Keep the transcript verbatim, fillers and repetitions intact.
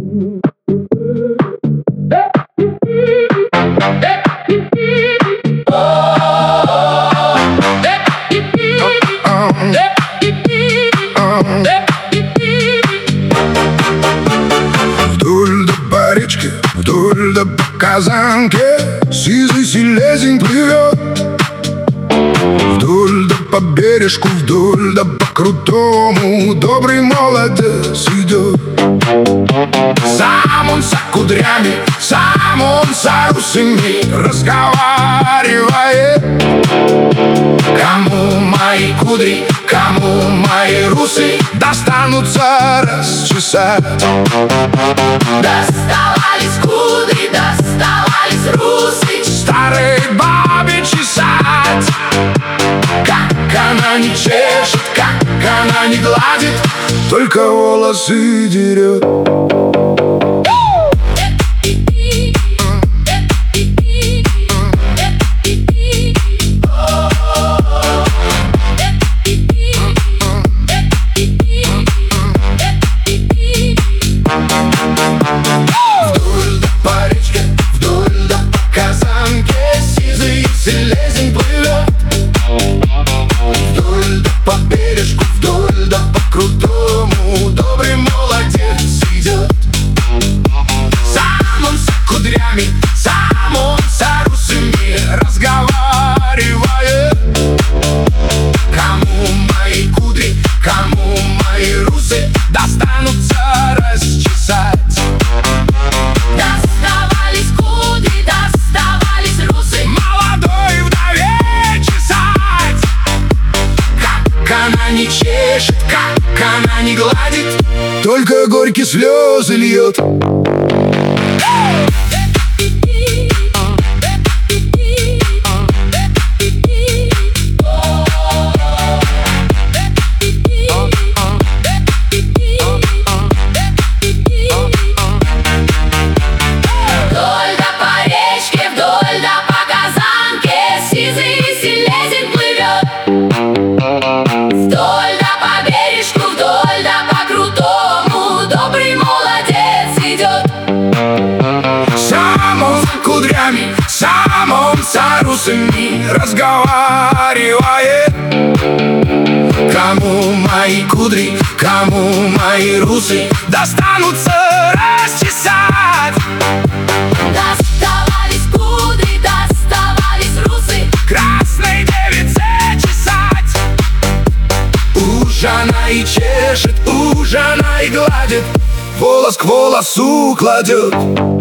Вдоль да по речке, вдоль да по Казанке сизый селезень плывет. Вдоль да по бережку, вдоль да по крутому добрый молодец идет. Сам он со кудрями, сам он со русыми разговаривает. Кому мои кудри, кому мои русы достанутся расчесать. Доставались кудри, доставались русы, Старой бабе чесать. Как она не чешет, как она не гладит, только волосы дерет. Вдоль да по речке, вдоль да по Казанке сизый селезень плывет. Вдоль да по бережку, вдоль да по крутому добрый молодец идет. Сам он со кудрями, сам он со русыми разговаривает. Кому мои кудри, кому мои русы достанутся расчесать. доставались кудри, доставались русы, Молодой вдове чесать. Как она не чешет, как она не гладит, только горькие слезы льет. вдоль да по речке, вдоль да по Казанке сизый селезень плывет. Вдоль да по бережку, вдоль да по крутому добрый молодец идет. Сам он с кудрями, сам он со русыми разговаривает. Кому мои кудри, кому мои русы достанутся расчесать. Доставались кудри, доставались русы, Красной девице чесать. Уж она и чешет, уж она и гладит, волос к волосу кладет.